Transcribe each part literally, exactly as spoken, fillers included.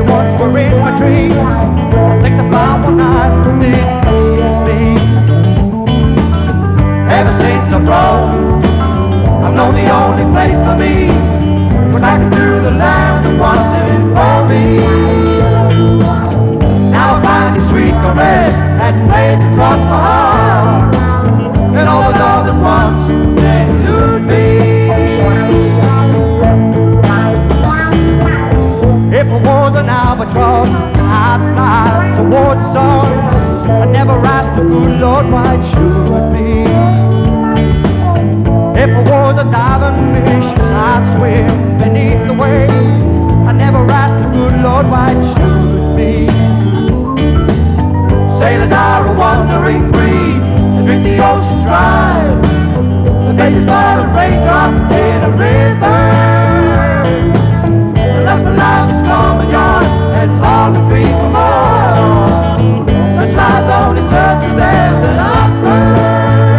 once were in my dreams. Things I found one night that didn't me. Ever since I've grown, I've known the only place for me was back into the land that once did for me. Now I find your sweet caress that plays across my heart, and all the love that once eluded me. If I was an albatross, I'd fly towards the sun. I never asked the good Lord why it should be. If I was a diving fish, I'd swim beneath the waves. I never asked the good Lord why it should be. Sailors are a wandering breed, they drink the ocean dry, but they just bought a raindrop in a river. Unless the life is come and gone, it's all to be for more. Such lies only serve to them that I've heard.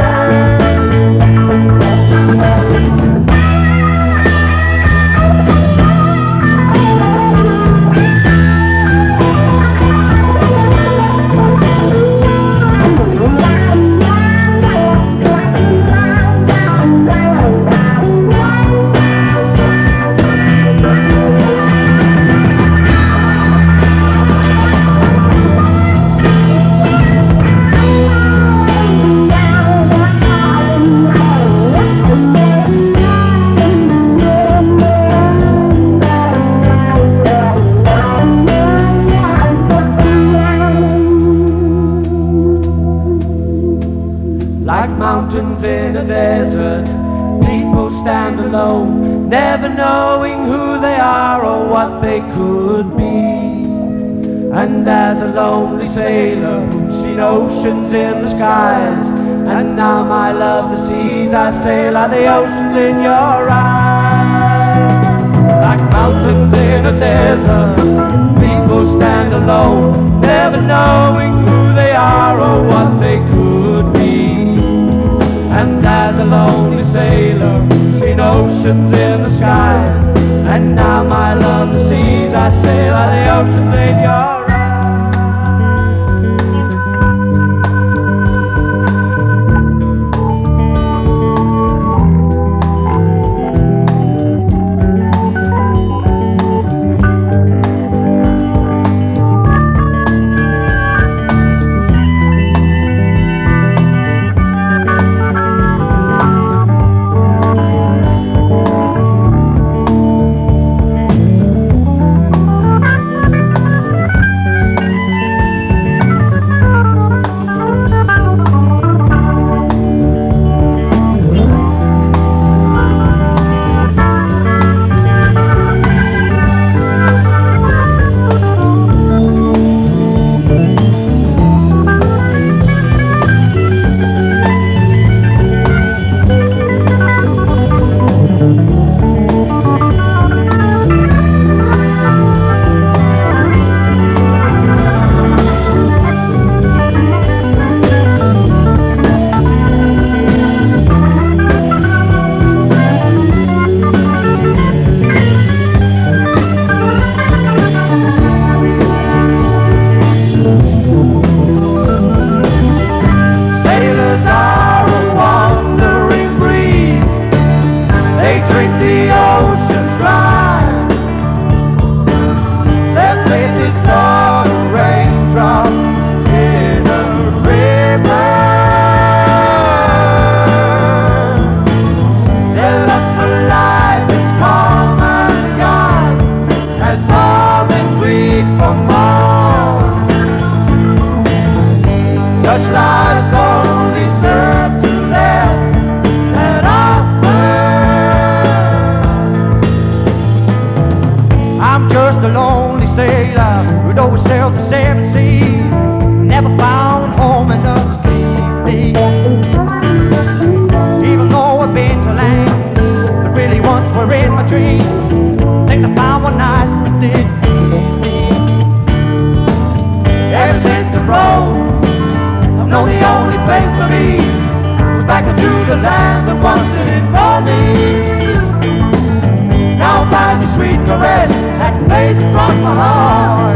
Like mountains in a desert, people stand alone, never knowing who they are or what they could be. And as a lonely sailor who's seen oceans in the skies, and now my love the seas I sail are the oceans in your eyes. Like mountains in a desert, people stand alone, never knowing who they are or what they could be. And as a lonely sailor, seen oceans in the skies, and now my love the seas I sail are the oceans in your eyes. Such lies only serve to them that offer. I'm just a lonely sailor who'd always sailed the seven seas, never found home enough to keep me. Even though I've been to lands that really once were in my dreams, things I found were nice but didn't me. Ever since I rode, know the only place for me was back into the land that once did it for me. Now I find your sweet caress that lace across my heart.